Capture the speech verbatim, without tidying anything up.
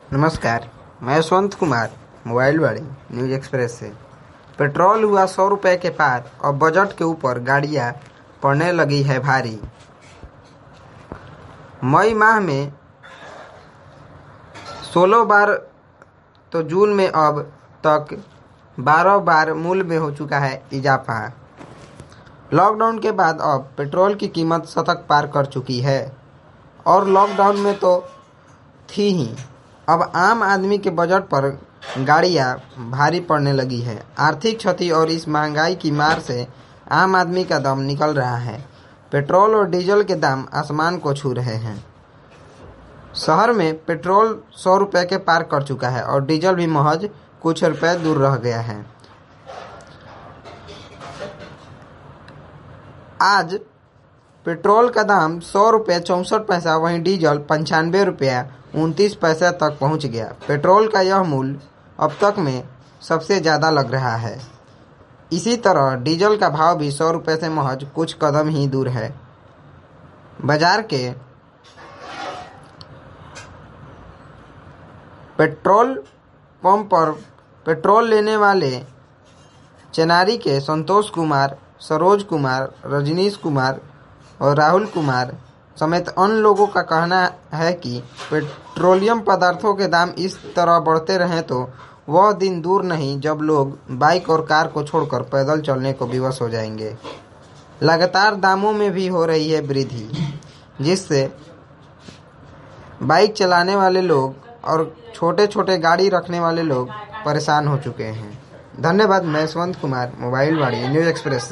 नमस्कार, मैं Yashwant Kumar mobile Wadi news express से। पेट्रोल हुआ सौ रुपए के पार और बजट के ऊपर गाड़ियां पड़ने लगी है भारी। मई माह में सोलह बार तो जून में अब तक बारह बार मूल्य में हो चुका है इजाफा। लॉकडाउन के बाद अब पेट्रोल की कीमत शतक पार कर चुकी है और लॉकडाउन में तो थी ही, अब आम आदमी के बजट पर गाड़ियां भारी पड़ने लगी है। आर्थिक क्षति और इस महंगाई की मार से आम आदमी का दम निकल रहा है। पेट्रोल और डीजल के दाम आसमान को छू रहे हैं। शहर में पेट्रोल सौ रुपए के पार कर चुका है और डीजल भी महज कुछ रुपए दूर रह गया है। आज पेट्रोल का दाम सौ रुपये चौंसठ पैसा, वहीं डीजल पंचानवे रुपया उनतीस पैसे तक पहुंच गया। पेट्रोल का यह मूल्य अब तक में सबसे ज़्यादा लग रहा है। इसी तरह डीजल का भाव भी सौ रुपये से महज कुछ कदम ही दूर है। बाजार के पेट्रोल पंप पर पेट्रोल लेने वाले चेनारी के संतोष कुमार, सरोज कुमार, रजनीश कुमार और राहुल कुमार समेत अन्य लोगों का कहना है कि पेट्रोलियम पदार्थों के दाम इस तरह बढ़ते रहें तो वह दिन दूर नहीं जब लोग बाइक और कार को छोड़कर पैदल चलने को विवश हो जाएंगे। लगातार दामों में भी हो रही है वृद्धि, जिससे बाइक चलाने वाले लोग और छोटे छोटे गाड़ी रखने वाले लोग परेशान हो चुके हैं। धन्यवाद। मैं Yashwant Kumar mobile Wadi news express.